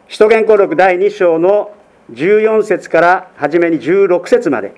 使徒言行録第2章の14節から初めに16節まで。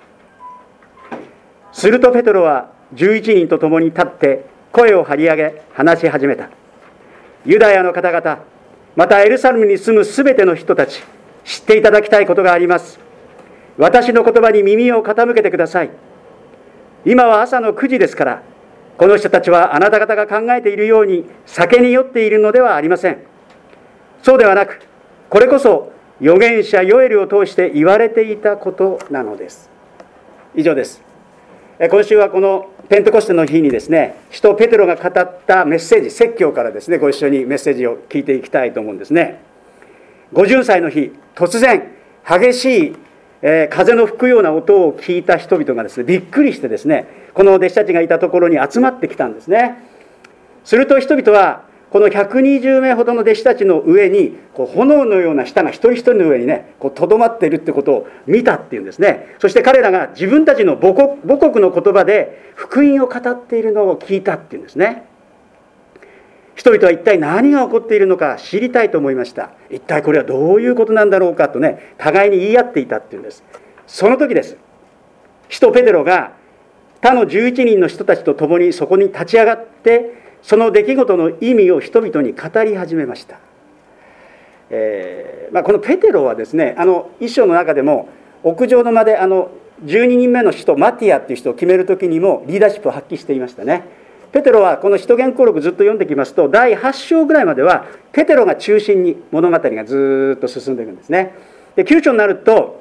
するとペテロは11人と共に立って声を張り上げ話し始めた。ユダヤの方々、またエルサレムに住むすべての人たち、知っていただきたいことがあります。私の言葉に耳を傾けてください。今は朝の9時ですから、この人たちはあなた方が考えているように酒に酔っているのではありません。そうではなく、これこそ預言者ヨエルを通して言われていたことなのです。以上です。今週はこのペンテコステの日にですね、使徒ペテロが語ったメッセージ、説教からですね、ご一緒にメッセージを聞いていきたいと思うんですね。50歳の日、突然激しい風の吹くような音を聞いた人々がですね、びっくりしてですね、この弟子たちがいたところに集まってきたんですね。すると人々はこの120名ほどの弟子たちの上に炎のような舌が一人一人の上にね、とどまっているってことを見たっていうんですね。そして彼らが自分たちの母国の言葉で福音を語っているのを聞いたっていうんですね。人々は一体何が起こっているのか知りたいと思いました。一体これはどういうことなんだろうかとね、互いに言い合っていたっていうんです。その時です。使徒ペテロが他の11人の人たちと共にそこに立ち上がって、その出来事の意味を人々に語り始めました。このペテロはですね、一章の中でも屋上の間で12人目の使徒マティアっていう人を決める時にもリーダーシップを発揮していましたね。ペテロはこの使徒言行録ずっと読んできますと、第8章ぐらいまではペテロが中心に物語がずっと進んでいくんですね。で9章になると、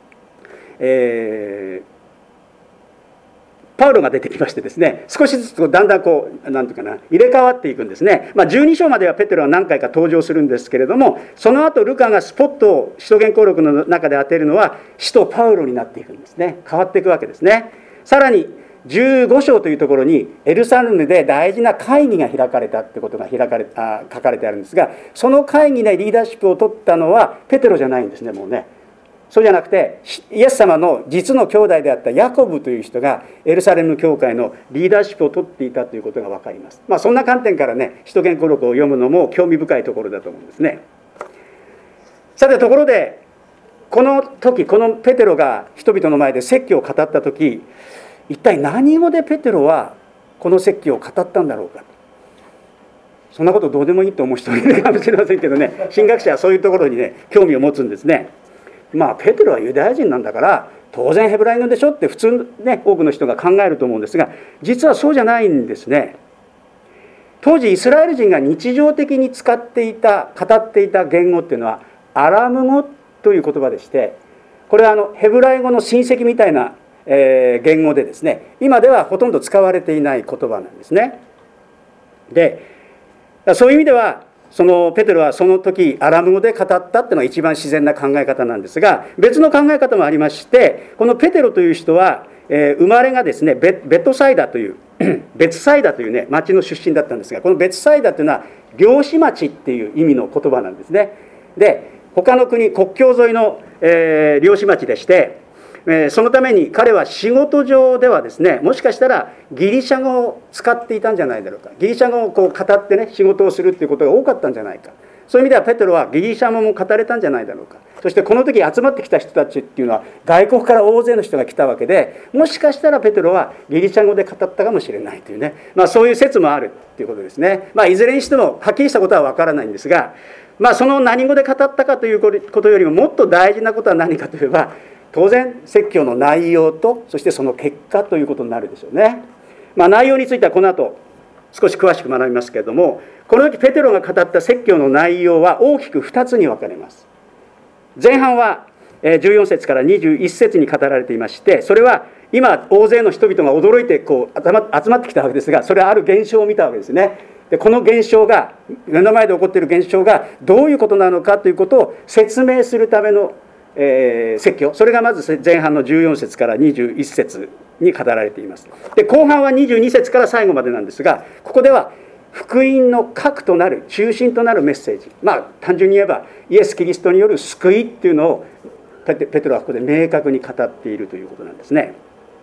パウロが出てきましてですね、少しずつだんだんなんていうかな、入れ替わっていくんですね。12章まではペテロは何回か登場するんですけれども、その後ルカがスポットを使徒言行録の中で当てるのは使徒パウロになっていくんですね。変わっていくわけですね。さらに15章というところにエルサレムで大事な会議が開かれたってことが書かれてあるんですが、その会議でリーダーシップを取ったのはペテロじゃないんですね。もうね、そうじゃなくてイエス様の実の兄弟であったヤコブという人がエルサレム教会のリーダーシップを取っていたということが分かります。そんな観点からね、使徒言行録を読むのも興味深いところだと思うんですね。さて、ところでこの時、このペテロが人々の前で説教を語った時、一体何語でペテロはこの説教を語ったんだろうか。そんなことどうでもいいと思う人もいるかもしれませんけどね、神学者はそういうところにね、興味を持つんですね。ペテロはユダヤ人なんだから当然ヘブライ語でしょって普通ね、多くの人が考えると思うんですが、実はそうじゃないんですね。当時イスラエル人が日常的に使っていた、語っていた言語っていうのはアラム語という言葉でして、これはヘブライ語の親戚みたいな言語でですね、今ではほとんど使われていない言葉なんですね。で、そういう意味ではそのペテロはその時アラム語で語ったっていうのが一番自然な考え方なんですが、別の考え方もありまして、このペテロという人は、生まれがですねベトサイダというベツサイダというね町の出身だったんですが、このベツサイダというのは漁師町っていう意味の言葉なんですね。で、他の国境沿いの、漁師町でして、そのために彼は仕事上ではですね、もしかしたらギリシャ語を使っていたんじゃないだろうか。ギリシャ語を語ってね、仕事をするっていうことが多かったんじゃないか。そういう意味ではペテロはギリシャ語も語れたんじゃないだろうか。そしてこの時集まってきた人たちっていうのは外国から大勢の人が来たわけで、もしかしたらペテロはギリシャ語で語ったかもしれないというね、そういう説もあるっていうことですね。いずれにしてもはっきりしたことは分からないんですが、その何語で語ったかということよりももっと大事なことは何かといえば、当然説教の内容とそしてその結果ということになるでしょうね。内容についてはこの後少し詳しく学びますけれども、この時ペテロが語った説教の内容は大きく2つに分かれます。前半は14節から21節に語られていまして、それは今大勢の人々が驚いて集まってきたわけですが、それはある現象を見たわけですね。で、この現象が目の前で起こっている現象がどういうことなのかということを説明するための説教、それがまず前半の14節から21節に語られています。で、後半は22節から最後までなんですが、ここでは福音の核となる中心となるメッセージ、単純に言えばイエス・キリストによる救いっていうのをペテロはここで明確に語っているということなんですね。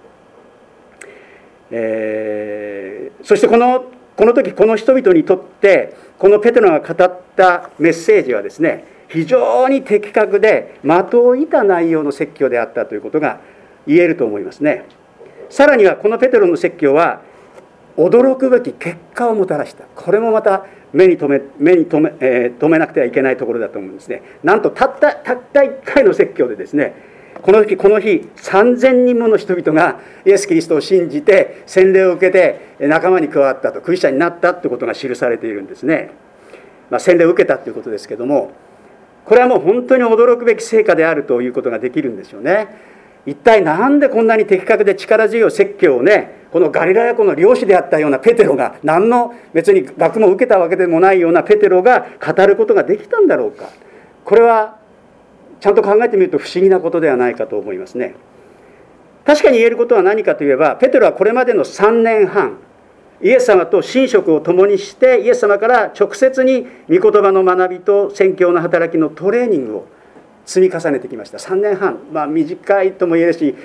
そしてこの時この人々にとってこのペテロが語ったメッセージはですね、 非常に的確で的を射た内容の説教であったということが言えると思いますね。さらにはこのペテロの説教は驚くべき結果をもたらした。これもまた目に留めなくてはいけないところだと思うんですね。なんとたった1回の説教でですね、この日3000人もの人々がイエス・キリストを信じて洗礼を受けて仲間に加わったと、クリスチャンになったということが記されているんですね。洗礼を受けたということですけども、これはもう本当に驚くべき成果であるということができるんですよね。一体なんでこんなに的確で力強い説教をね、このガリラヤ湖の漁師であったようなペテロが、何の別に学問を受けたわけでもないようなペテロが語ることができたんだろうか。これはちゃんと考えてみると不思議なことではないかと思いますね。確かに言えることは何かといえば、ペテロはこれまでの3年半イエス様と寝食を共にしてイエス様から直接に御言葉の学びと宣教の働きのトレーニングを積み重ねてきました。3年半、短いとも言えるし、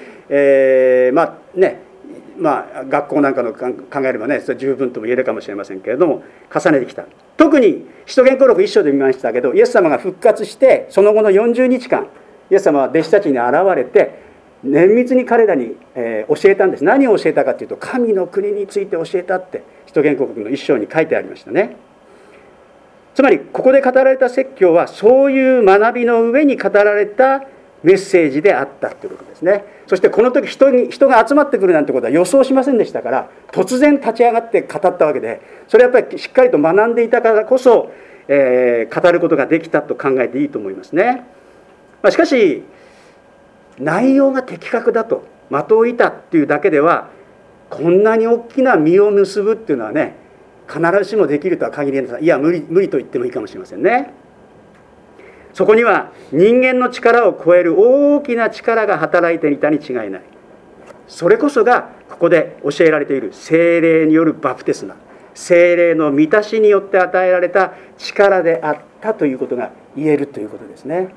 学校なんかの考えればね、それ十分とも言えるかもしれませんけれども、重ねてきた。特に使徒言行録1章で見ましたけど、イエス様が復活してその後の40日間、イエス様は弟子たちに現れて綿密に彼らに教えたんです。何を教えたかというと、神の国について教えたって使徒言行録の1章に書いてありましたね。つまりここで語られた説教はそういう学びの上に語られたメッセージであったということですね。そしてこの時人が集まってくるなんてことは予想しませんでしたから、突然立ち上がって語ったわけで、それはやっぱりしっかりと学んでいたからこそ、語ることができたと考えていいと思いますね。しかし内容が的確だと的を射たっていうだけでは、こんなに大きな実を結ぶっていうのはね、必ずしもできるとは限りません。いや無理と言ってもいいかもしれませんね。そこには人間の力を超える大きな力が働いていたに違いない。それこそがここで教えられている聖霊によるバプテスマ、聖霊の満たしによって与えられた力であったということが言えるということですね。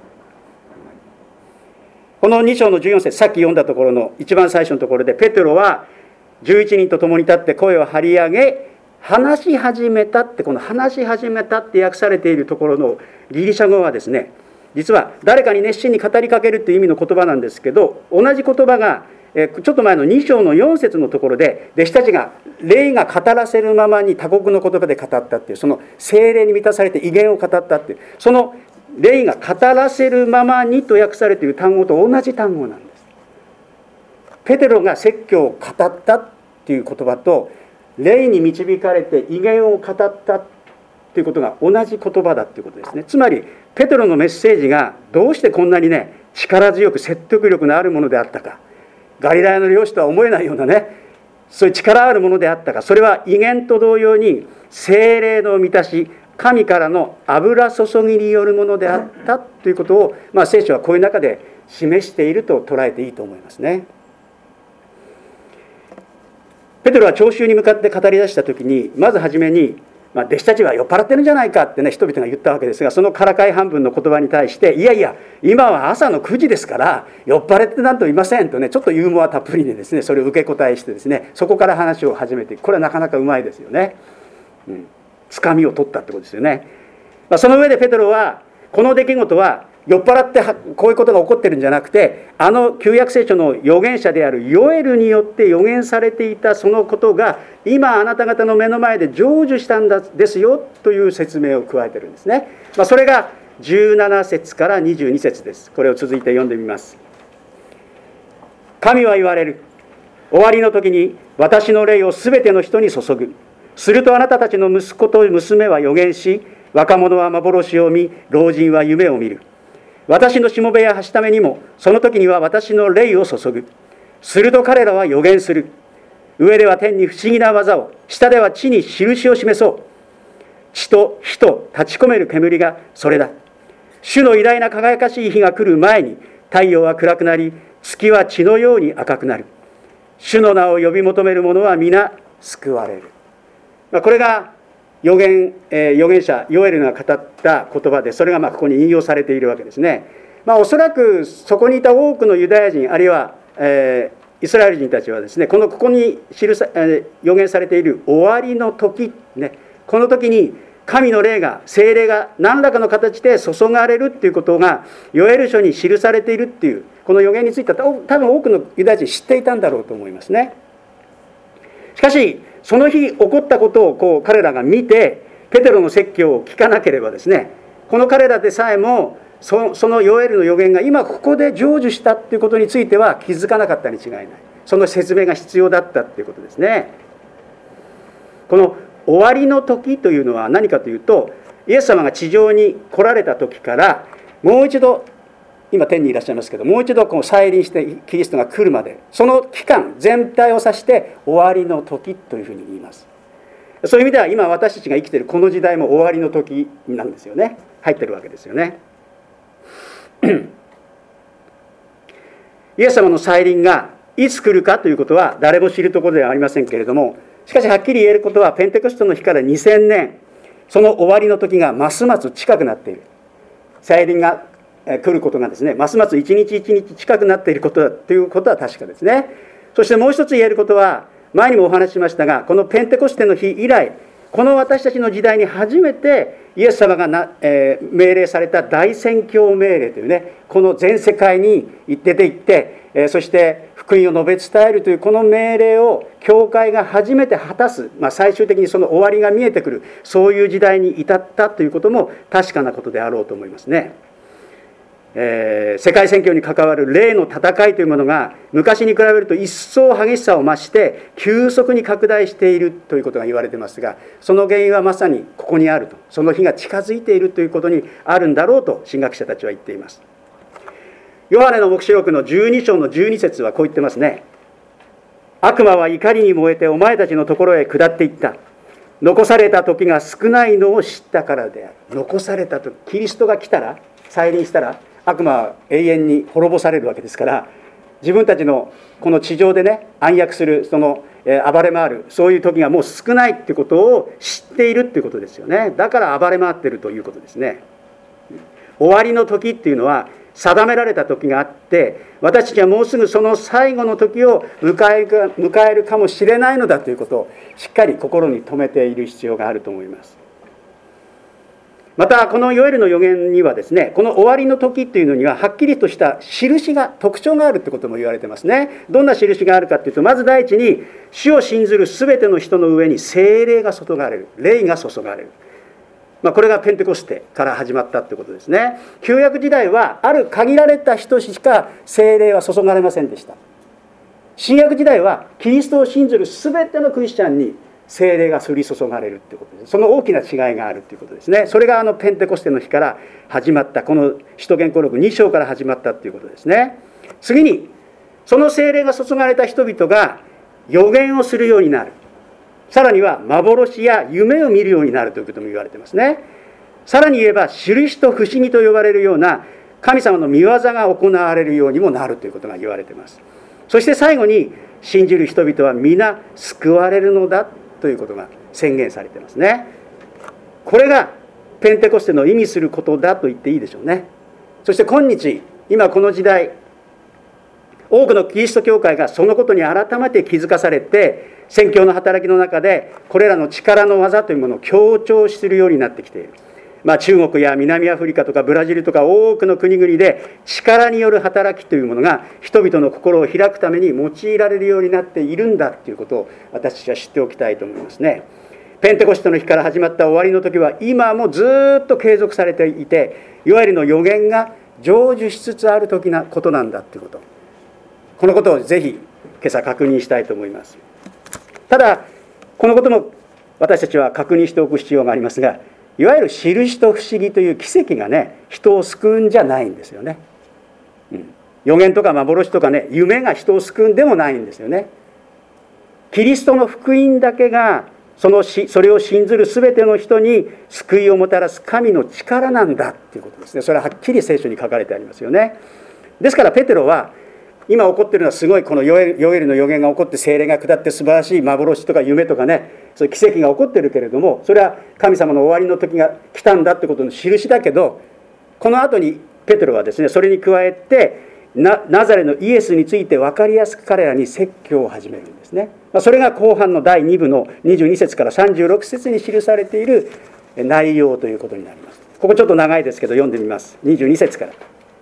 この2章の14節、さっき読んだところの一番最初のところで、ペテロは11人と共に立って声を張り上げ話し始めたって、この話し始めたって訳されているところのギリシャ語はですね、実は誰かに熱心に語りかけるという意味の言葉なんですけど、同じ言葉がちょっと前の2章の4節のところで、弟子たちが霊が語らせるままに他国の言葉で語ったっていう、その聖霊に満たされて威厳を語ったっていう、その霊が語らせるままにと訳されている単語と同じ単語なんです。ペテロが説教を語ったっていう言葉と、霊に導かれて威厳を語ったということが同じ言葉だということですね。つまりペテロのメッセージがどうしてこんなにね、力強く説得力のあるものであったか、ガリラヤの漁師とは思えないようなね、そういう力あるものであったか、それは威厳と同様に聖霊の満たし、神からの油注ぎによるものであったということを、聖書はこういう中で示していると捉えていいと思いますね。ペテロは聴衆に向かって語り出したときに、まずはじめに、弟子たちは酔っ払ってるんじゃないかってね、人々が言ったわけですが、そのからかい半分の言葉に対して、いやいや今は朝の9時ですから酔っ払ってなんといませんとね、ちょっとユーモアたっぷりでですね、それを受け答えしてですね、そこから話を始めていく。これはなかなかうまいですよね。つかみを取ったってことですよね。その上でペテロは、この出来事は酔っ払ってこういうことが起こってるんじゃなくて、旧約聖書の預言者であるヨエルによって預言されていたそのことが今あなた方の目の前で成就したんですよという説明を加えてるんですね。それが17節から22節です。これを続いて読んでみます。神は言われる。終わりの時に私の霊をすべての人に注ぐ。するとあなたたちの息子と娘は預言し、若者は幻を見、老人は夢を見る。私のしもべやはしためにもその時には私の霊を注ぐ。すると彼らは預言する。上では天に不思議な技を、下では地に印を示そう。地と火と立ち込める煙がそれだ。主の偉大な輝かしい日が来る前に、太陽は暗くなり、月は血のように赤くなる。主の名を呼び求める者は皆救われる。これが預言者ヨエルが語った言葉で、それがここに引用されているわけですね。おそらくそこにいた多くのユダヤ人、あるいは、イスラエル人たちはですね、ここに預言されている終わりの時、ね、この時に神の霊が、聖霊が何らかの形で注がれるっていうことがヨエル書に記されているっていうこの予言については多分多くのユダヤ人知っていたんだろうと思いますね。しかしその日起こったことを彼らが見てペテロの説教を聞かなければですね、この彼らでさえもそのヨエルの予言が今ここで成就したっていうことについては気づかなかったに違いない。その説明が必要だったっていうことですね。この終わりの時というのは何かというと、イエス様が地上に来られた時からもう一度、今天にいらっしゃいますけど、もう一度再臨してキリストが来るまで、その期間全体を指して終わりの時というふうに言います。そういう意味では今私たちが生きているこの時代も終わりの時なんですよね。入ってるわけですよね。イエス様の再臨がいつ来るかということは誰も知るところではありませんけれども、しかしはっきり言えることはペンテコステの日から2000年、その終わりの時がますます近くなっている。再臨が来ることがですね、ますます一日一日近くなっていることだということは確かですね。そしてもう一つ言えることは、前にもお話ししましたが、このペンテコステの日以来、この私たちの時代に初めてイエス様が命令された大宣教命令というね、この全世界に出て行って、そして福音を述べ伝えるというこの命令を教会が初めて果たす、最終的にその終わりが見えてくる、そういう時代に至ったということも確かなことであろうと思いますね。世界宣教に関わる霊の戦いというものが昔に比べると一層激しさを増して急速に拡大しているということが言われていますが、その原因はまさにここにあると、その日が近づいているということにあるんだろうと神学者たちは言っています。ヨハネの黙示録の12章の12節はこう言ってますね。悪魔は怒りに燃えてお前たちのところへ下っていった。残された時が少ないのを知ったからである。残された時、キリストが来たら、再臨したら悪魔は永遠に滅ぼされるわけですから、自分たちのこの地上でね暗躍する、その暴れ回る、そういう時がもう少ないっていうことを知っているっていうことですよね。だから暴れ回っているということですね。終わりの時っていうのは定められた時があって、私たちはもうすぐその最後の時を迎えるかもしれないのだということをしっかり心に留めている必要があると思います。またこのヨエルの予言にはですね、この終わりの時っていうのにははっきりとした印が、特徴があるってことも言われてますね。どんな印があるかっていうと、まず第一に主を信ずるすべての人の上に聖霊が注がれる、霊が注がれる。これがペンテコステから始まったってことですね。旧約時代はある限られた人しか聖霊は注がれませんでした。新約時代はキリストを信ずるすべてのクリスチャンに聖霊が降り注がれるということです。その大きな違いがあるということですね。それがペンテコステの日から始まった、この使徒言行録2章から始まったということですね。次にその聖霊が注がれた人々が預言をするようになる。さらには幻や夢を見るようになるということも言われていますね。さらに言えば印と不思議と呼ばれるような神様の御業が行われるようにもなるということが言われています。そして最後に信じる人々は皆救われるのだということが宣言されていますね。これがペンテコステの意味することだと言っていいでしょうね。そして今日、今この時代、多くのキリスト教会がそのことに改めて気づかされて、宣教の働きの中でこれらの力の技というものを強調するようになってきている。中国や南アフリカとかブラジルとか多くの国々で力による働きというものが人々の心を開くために用いられるようになっているんだということを私たちは知っておきたいと思いますね。ペンテコステの日から始まった終わりの時は今もずっと継続されていて、いわゆるの予言が成就しつつある時なことなんだということ、このことをぜひ今朝確認したいと思います。ただこのことも私たちは確認しておく必要がありますが、いわゆる印と不思議という奇跡がね人を救うんじゃないんですよね。予言とか幻とかね夢が人を救うんでもないんですよね。キリストの福音だけがそれを信ずるすべての人に救いをもたらす神の力なんだということですね。それははっきり聖書に書かれてありますよね。ですからペテロは今起こっているのはすごいこのヨエルの予言が起こって聖霊が下って素晴らしい幻とか夢とかね、そういう奇跡が起こっているけれども、それは神様の終わりの時が来たんだってことの印だけど、この後にペテロはですね、それに加えてナザレのイエスについて分かりやすく彼らに説教を始めるんですね。それが後半の第2部の22節から36節に記されている内容ということになります。ここちょっと長いですけど読んでみます。22節から。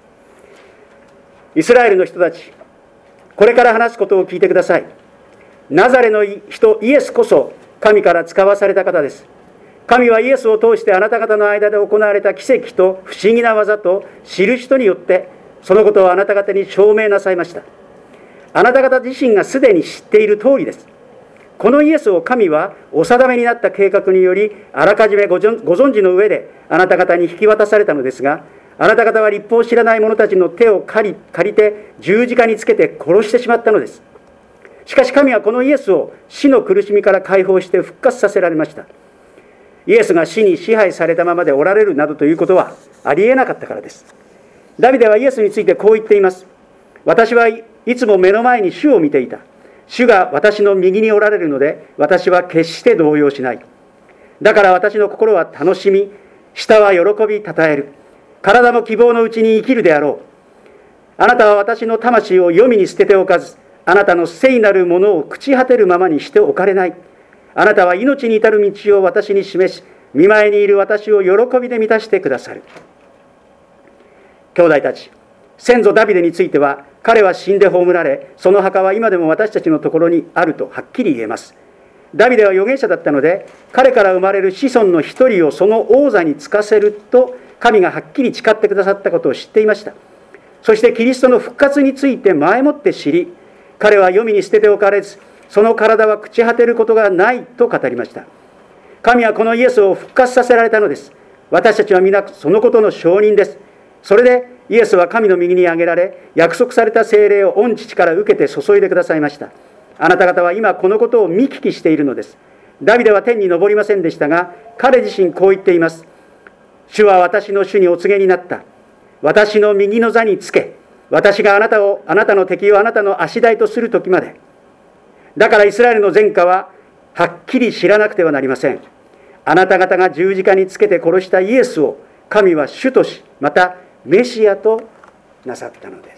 イスラエルの人たち、これから話すことを聞いてください。ナザレの人イエスこそ神から使わされた方です。神はイエスを通してあなた方の間で行われた奇跡と不思議な技と印とによってそのことをあなた方に証明なさいました。あなた方自身がすでに知っている通りです。このイエスを神はお定めになった計画によりあらかじめご存知の上であなた方に引き渡されたのですが、あなた方は律法を知らない者たちの手を借りて十字架につけて殺してしまったのです。しかし神はこのイエスを死の苦しみから解放して復活させられました。イエスが死に支配されたままでおられるなどということはありえなかったからです。ダビデはイエスについてこう言っています。私はいつも目の前に主を見ていた。主が私の右におられるので、私は決して動揺しない。だから私の心は楽しみ、舌は喜びたたえる。体も希望のうちに生きるであろう。あなたは私の魂を黄泉に捨てておかず、あなたの聖なるものを朽ち果てるままにしておかれない。あなたは命に至る道を私に示し、見舞いにいる私を喜びで満たしてくださる。兄弟たち、先祖ダビデについては、彼は死んで葬られ、その墓は今でも私たちのところにあるとはっきり言えます。ダビデは預言者だったので、彼から生まれる子孫の一人をその王座に就かせると神がはっきり誓ってくださったことを知っていました。そしてキリストの復活について前もって知り、彼は黄泉に捨てておかれず、その体は朽ち果てることがないと語りました。神はこのイエスを復活させられたのです。私たちは皆そのことの証人です。それでイエスは神の右に挙げられ、約束された聖霊を御父から受けて注いでくださいました。あなた方は今このことを見聞きしているのです。ダビデは天に昇りませんでしたが、彼自身こう言っています。主は私の主にお告げになった。私の右の座につけ、私があなたの敵をあなたの足台とする時まで。だからイスラエルの前科ははっきり知らなくてはなりません。あなた方が十字架につけて殺したイエスを神は主とし、またメシアとなさったのです。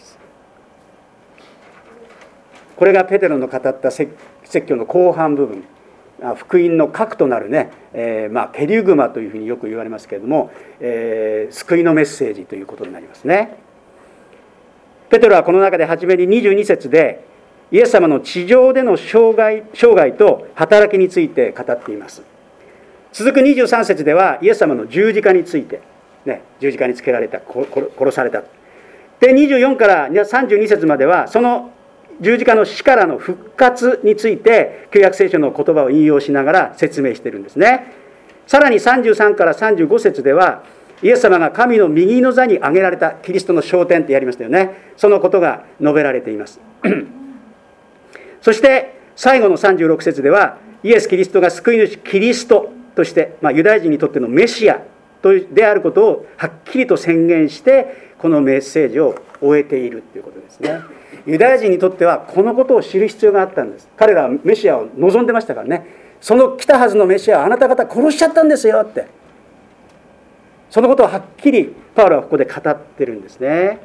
これがペテロの語った説教の後半部分、福音の核となるね、ケリュグマというふうによく言われますけれども、救いのメッセージということになりますね。ペテロはこの中で初めに22節でイエス様の地上での生涯と働きについて語っています。続く23節ではイエス様の十字架について、十字架につけられた、殺された。で、24から32節まではその十字架の死からの復活について旧約聖書の言葉を引用しながら説明しているんですね。さらに33から35節ではイエス様が神の右の座に挙げられた、キリストの昇天ってやりましたよね。そのことが述べられていますそして最後の36節ではイエス・キリストが救い主キリストとして、ユダヤ人にとってのメシアであることをはっきりと宣言してこのメッセージを終えているということですね。ユダヤ人にとってはこのことを知る必要があったんです。彼らはメシアを望んでましたからね。その来たはずのメシアをあなた方殺しちゃったんですよって、そのことをはっきりパウロはここで語ってるんですね。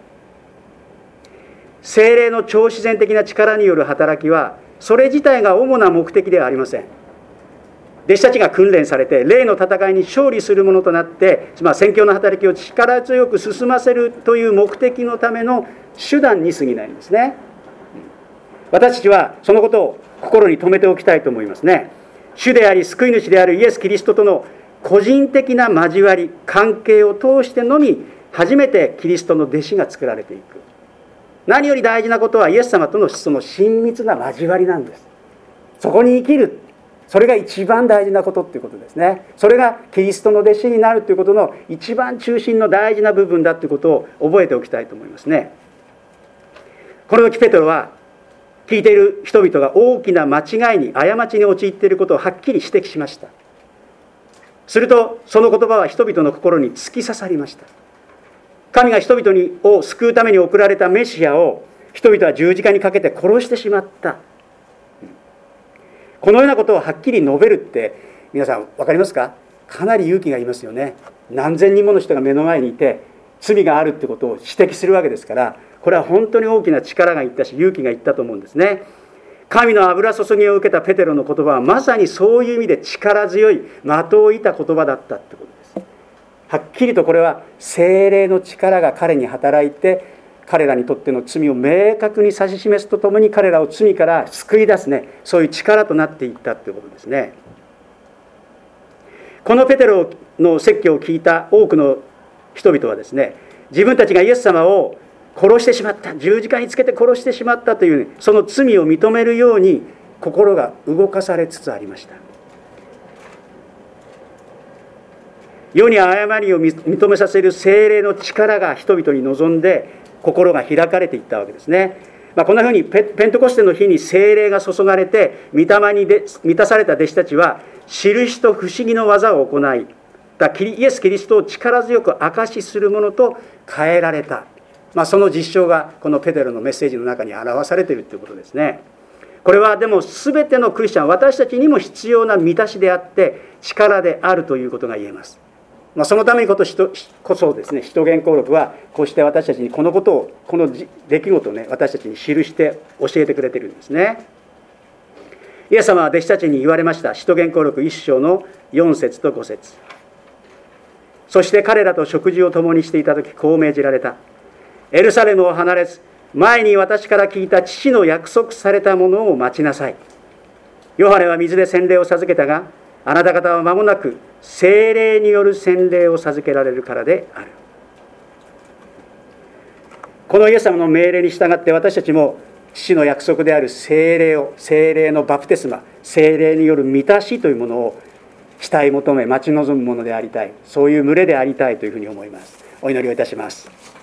聖霊の超自然的な力による働きはそれ自体が主な目的ではありません。弟子たちが訓練されて霊の戦いに勝利するものとなって、宣教の働きを力強く進ませるという目的のための手段に過ぎないんですね。私たちはそのことを心に留めておきたいと思いますね。主であり救い主であるイエス・キリストとの個人的な交わり関係を通してのみ初めてキリストの弟子が作られていく。何より大事なことはイエス様とのその親密な交わりなんです。そこに生きる、それが一番大事なことということですね。それがキリストの弟子になるということの一番中心の大事な部分だということを覚えておきたいと思いますね。この時ペテロは聞いている人々が大きな間違いに過ちに陥っていることをはっきり指摘しました。するとその言葉は人々の心に突き刺さりました。神が人々を救うために送られたメシアを人々は十字架にかけて殺してしまった。このようなことをはっきり述べるって皆さん分かりますか？かなり勇気がいりますよね。何千人もの人が目の前にいて罪があるってことを指摘するわけですから、これは本当に大きな力がいったし勇気がいったと思うんですね。 神の油注ぎを受けたペテロの言葉はまさにそういう意味で力強い的を射た言葉だったってことです。はっきりとこれは聖霊の力が彼に働いて、彼らにとっての罪を明確に指し示すとともに彼らを罪から救い出すね、そういう力となっていったということですね。このペテロの説教を聞いた多くの人々はですね、自分たちがイエス様を殺してしまった、十字架につけて殺してしまったという、その罪を認めるように心が動かされつつありました。世に誤りを認めさせる聖霊の力が人々に望んで心が開かれていったわけですね。こんなふうにペントコステの日に聖霊が注がれて御霊に満たされた弟子たちは印と不思議の技を行い、イエス・キリストを力強く証しするものと変えられた、その実証がこのペテロのメッセージの中に表されているということですね。これはでも全てのクリスチャン、私たちにも必要な満たしであって力であるということが言えます。そのためにこそですね、使徒言行録はこうして私たちにこのことを、この出来事をね、私たちに記して教えてくれているんですね。イエス様は弟子たちに言われました。使徒言行録1章の4節と5節。そして彼らと食事を共にしていたとき、こう命じられた。エルサレムを離れず、前に私から聞いた父の約束されたものを待ちなさい。ヨハネは水で洗礼を授けたが、あなた方は間もなく聖霊による洗礼を授けられるからである。このイエス様の命令に従って私たちも父の約束である聖霊のバプテスマ、聖霊による満たしというものを慕い求め待ち望むものでありたい、そういう群れでありたいというふうに思います。お祈りをいたします。